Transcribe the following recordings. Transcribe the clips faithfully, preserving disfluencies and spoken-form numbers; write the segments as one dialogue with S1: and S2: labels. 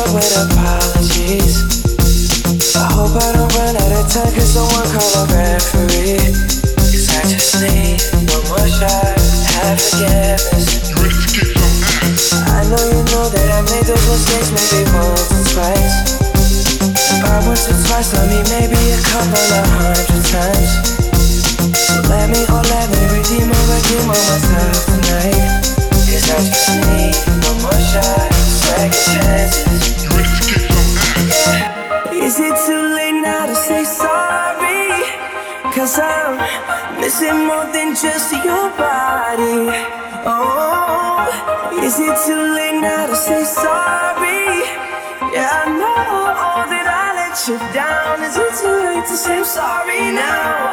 S1: up with apologies. I hope I don't run out of time, cause someone call a referee. Cause I just need one more shot, have forgiveness.
S2: You ready to kick some ass?
S1: I know you know that I made those mistakes maybe once or twice. And by once or twice, I mean maybe a couple of hundred times. So let me, oh let me redeem or redeem on myself tonight. Cause I just need one more shot, second chances.
S2: You ready to kick some ass?
S1: Yeah. Is it too late now to say sorry? Cause I'm missing more than just your body. Oh, is it too late now to say sorry? Yeah, I know that I let you down. Is it too late to say I'm sorry now?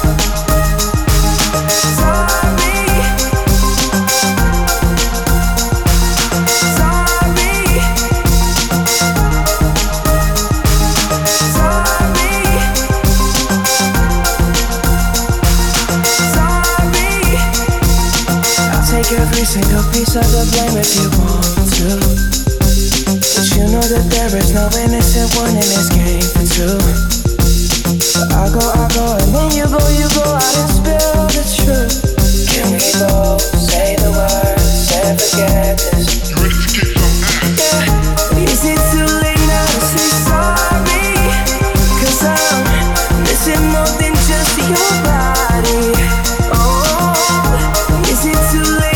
S1: Take every single piece of the blame if you want to, but you know that there is no innocent one in this game for two. But I go, I go, and then you go, you go out and spill the truth. Can we both say the words and forget this?
S2: You ready to kick some ass?
S1: Yeah. Is it too late now to say sorry? Cause I'm missing more than just your body. Oh, is it too late?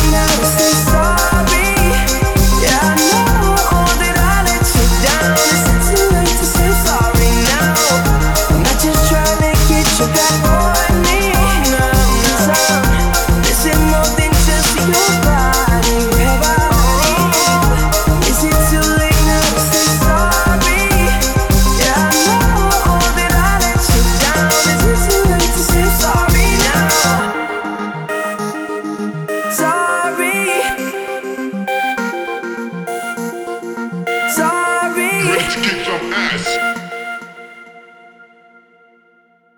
S2: You ready to kick some ass?